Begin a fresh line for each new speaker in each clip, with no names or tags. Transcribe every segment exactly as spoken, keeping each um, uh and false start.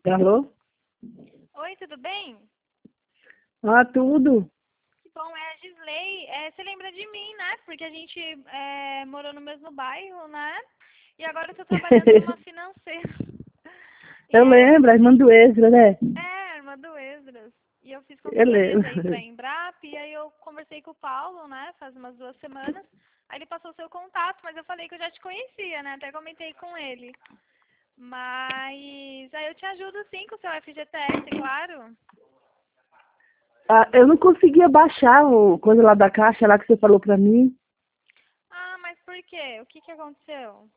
Alô?
Oi, tudo bem?
Ah, tudo.
Que bom, é a Gisley. É, você lembra de mim, né? Porque a gente é, morou no mesmo bairro, né? E agora eu tô trabalhando numa financeira. E
Eu
aí eu
lembro, a irmã do Ezra, né?
É, irmã do Esdras. E eu fiz
Eu
consultorias aí pra
lembro.
Embrap, e aí eu conversei com o Paulo, né, faz umas duas semanas. Aí ele passou o seu contato, mas eu falei que eu já te conhecia, né, até comentei com ele. Mas aí eu te ajudo sim com o seu F G T S, claro.
Ah, eu não conseguia baixar o coisa lá da caixa, lá que você falou pra mim.
Ah, mas por quê? O que que aconteceu?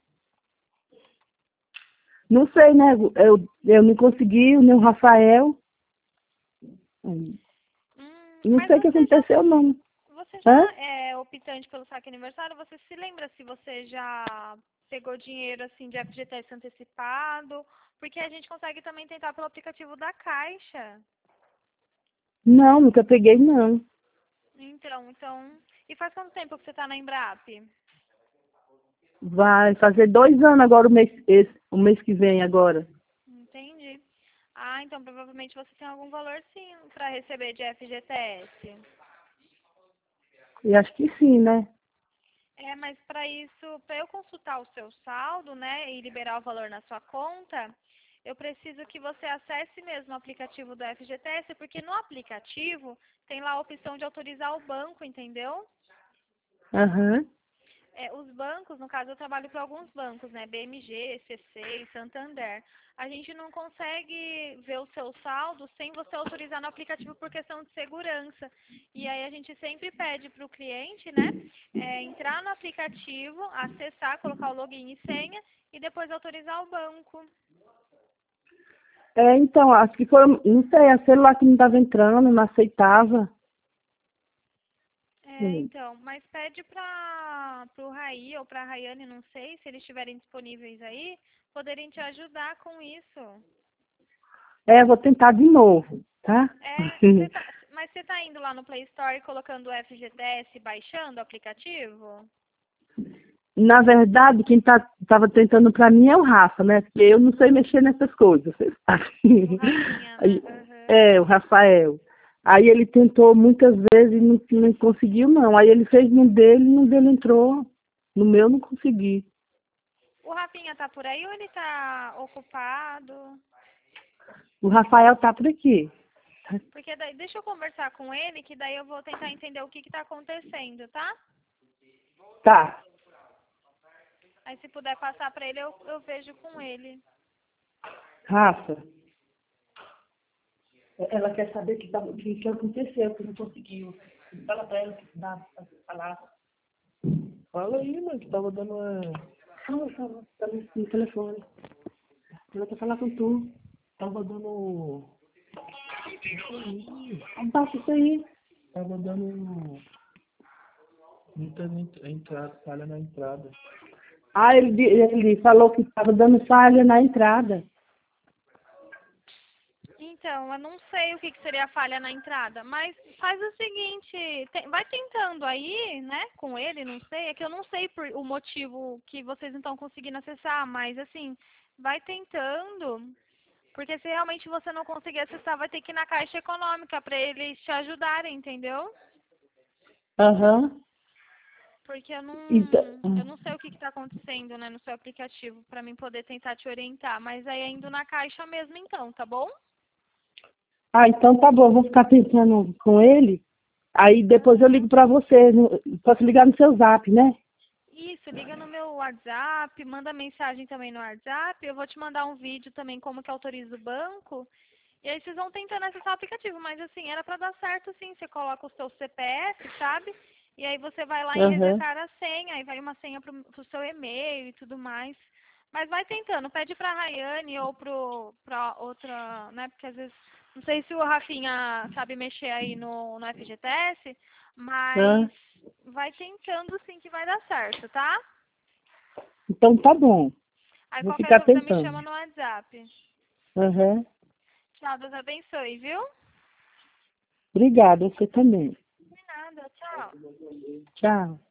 Não sei, né? Eu, eu não consegui, nem o Rafael. Hum,
Hum,
Não
mas
sei o que
você já,
aconteceu, não.
você
Hã?
já é optante pelo saque aniversário? Você se lembra se você já pegou dinheiro assim de F G T S antecipado? Porque a gente consegue também tentar pelo aplicativo da Caixa.
Não, nunca peguei, não.
Então, então. E faz quanto tempo que você está na Embrap?
Vai fazer dois anos agora, o mês, esse, o mês que vem agora.
Entendi. Ah, então provavelmente você tem algum valor sim para receber de F G T S.
E acho que sim, né?
É, mas para isso, para eu consultar o seu saldo, né, e liberar o valor na sua conta, eu preciso que você acesse mesmo o aplicativo do F G T S, porque no aplicativo tem lá a opção de autorizar o banco, entendeu?
Aham.
É, os bancos, no caso eu trabalho para alguns bancos, né? B M G, C C e Santander. A gente não consegue ver o seu saldo sem você autorizar no aplicativo por questão de segurança. E aí a gente sempre pede para o cliente, né? É, entrar no aplicativo, acessar, colocar o login e senha e depois autorizar o banco.
É, então, acho que foi, não sei, a celular que não estava entrando, não aceitava.
É, então, mas pede para o Raí ou para a Rayane, não sei, se eles estiverem disponíveis aí, poderem te ajudar com isso.
É, vou tentar de novo, tá?
É, cê tá, mas você tá indo lá no Play Store e colocando o F G T S e baixando o aplicativo?
Na verdade, quem tá, tava tentando pra mim é o Rafa, né? Porque eu não sei mexer nessas coisas, você sabe?
O Rafinha, né?
Aí,
Aham.
é, o Rafael. Aí ele tentou muitas vezes e não, não conseguiu, não. Aí ele fez no dele, no dele entrou. No meu não consegui.
O Rafinha tá por aí ou ele tá ocupado?
O Rafael tá por aqui.
Porque daí, deixa eu conversar com ele, que daí eu vou tentar entender o que que tá acontecendo, tá?
Tá.
Aí se puder passar pra ele, eu, eu vejo com ele.
Rafa, ela quer saber o que, tá, o que, que aconteceu, que não conseguiu. Fala pra ela que dá pra falar. Fala aí, mano, que tava dando uma... Fala, fala, tá no, no telefone. Ela quer falar com tu. Tava dando... Abaixa isso aí. Tava dando... Muita entrada, falha na entrada. Ah, ele, di- ele falou que tava dando falha na entrada.
Então, eu não sei o que, que seria a falha na entrada, mas faz o seguinte, te- vai tentando aí, né, com ele, não sei, é que eu não sei por, o motivo que vocês não estão conseguindo acessar, mas assim, vai tentando, porque se realmente você não conseguir acessar, vai ter que ir na Caixa Econômica para eles te ajudarem, entendeu?
Aham.
Porque eu não,
Então,
eu não sei o que está acontecendo, né, no seu aplicativo, para mim poder tentar te orientar, mas aí é indo na Caixa mesmo então, tá bom?
ah, então tá bom, vou ficar pensando com ele. Aí depois eu ligo pra você. no- Posso ligar no seu zap, né?
Isso, liga no meu WhatsApp, manda mensagem também no WhatsApp. Eu vou te mandar um vídeo também como que autoriza o banco. E aí vocês vão tentando acessar o aplicativo, mas assim, era pra dar certo sim. Você coloca o seu C P F, sabe? E aí você vai lá em
Aham.
resetar a senha, aí vai uma senha pro, pro seu e-mail e tudo mais. Mas vai tentando, pede pra Rayane ou pro, pra outra, né? Porque às vezes, não sei se o Rafinha sabe mexer aí no, no F G T S, mas
Ah,
vai tentando sim que vai dar certo, tá?
então tá bom.
Aí
Vou
qualquer
ficar
dúvida me
tentando.
chama no WhatsApp.
Aham.
Tchau, Deus abençoe, viu?
Obrigada, você também.
De nada, tchau.
Tchau.